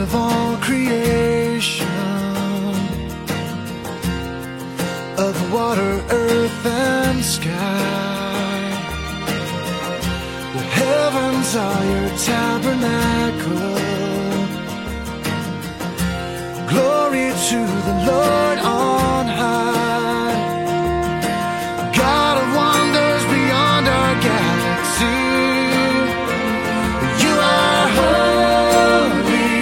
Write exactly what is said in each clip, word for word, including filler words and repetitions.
of all creation, of water, earth, and sky. The heavens are your tabernacle. Glory to the Lord on high. God of wonders beyond our galaxy. You are holy,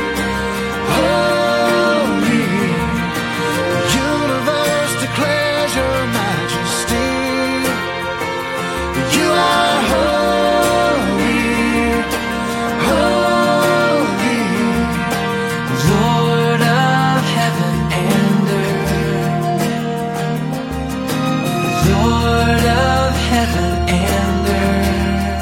holy. The universe declares your majesty. You are holy, holy. Lord of heaven and earth, Lord of heaven and earth.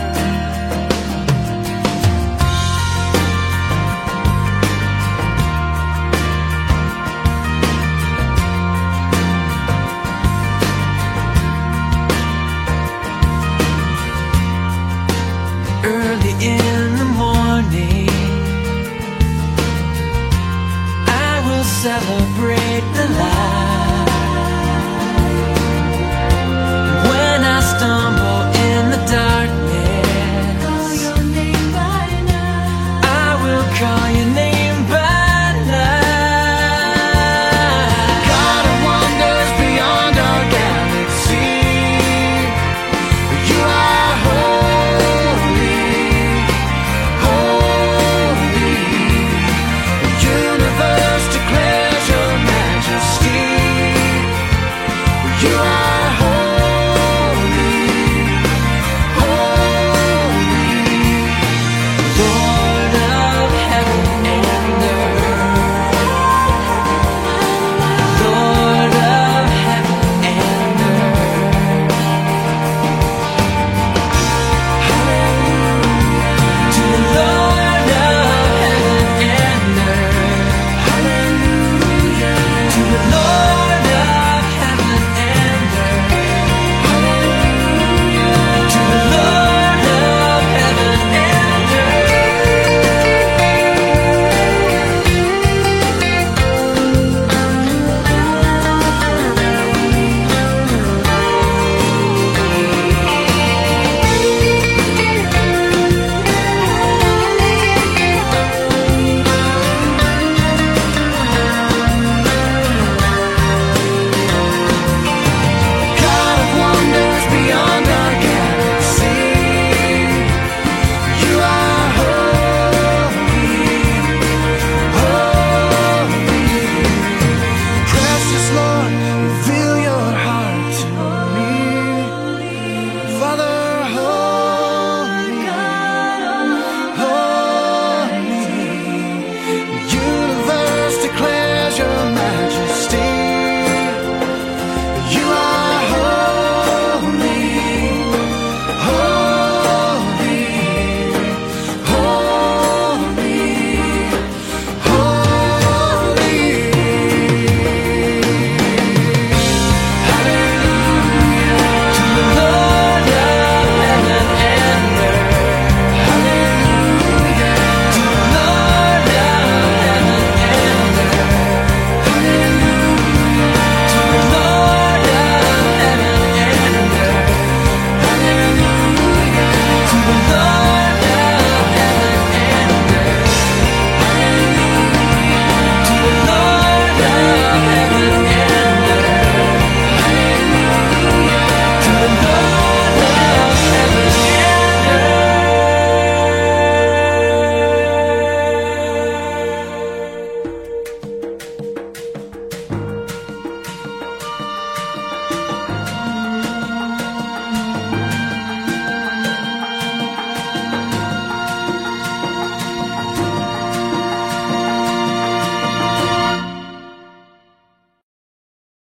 Early in the morning, I will celebrate the light.